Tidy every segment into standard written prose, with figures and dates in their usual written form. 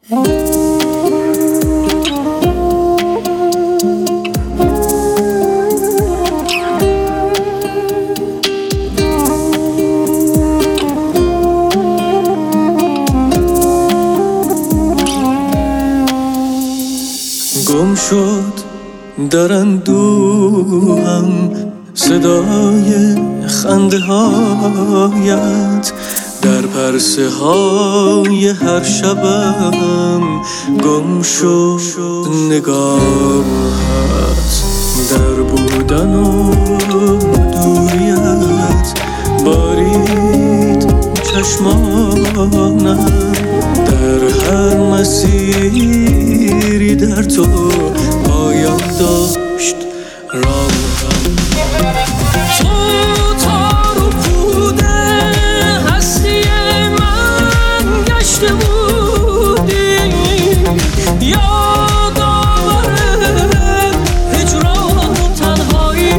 گم شد در اندوهم صدای خنده هایت، در پرسه های هر شبم گم شد نگاهت، در بودن و دوریت بارید چشمانم، در هر مسیری در تو پایان داشت راهم. تو تار و پود هستی من گشته بودی، یادآور هجران و تنهایی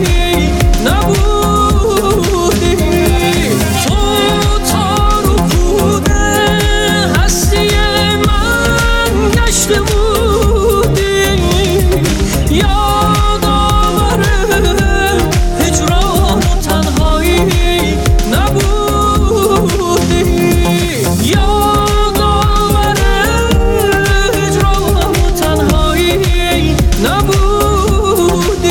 نبودی. تو تار و پود هستی من گشته بودی، یادآور هجران و تنهایی نبودی، یادآور هجران و تنهایی نبودی.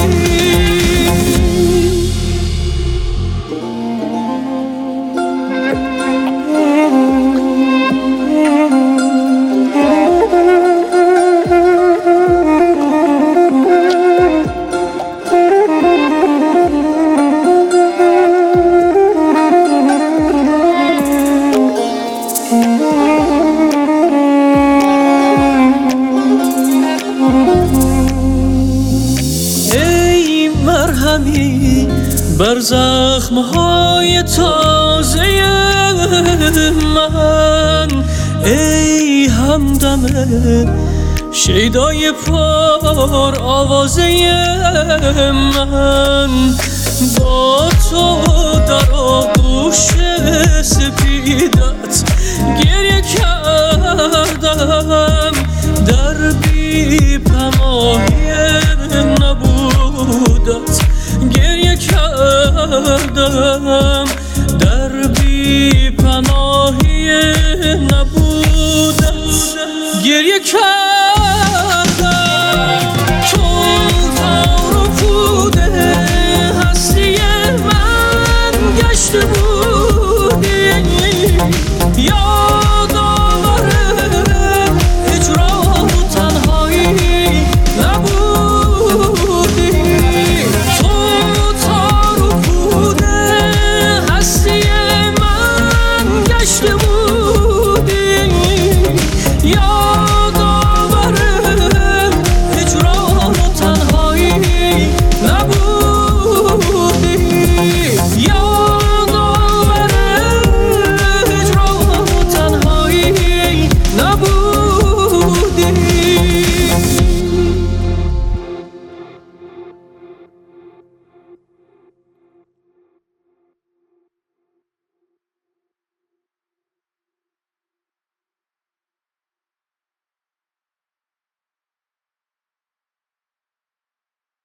ای مرهمی بر زخمهای تازه من، ای همدم شیدای پر آوازه من، با تو در آغوش سپید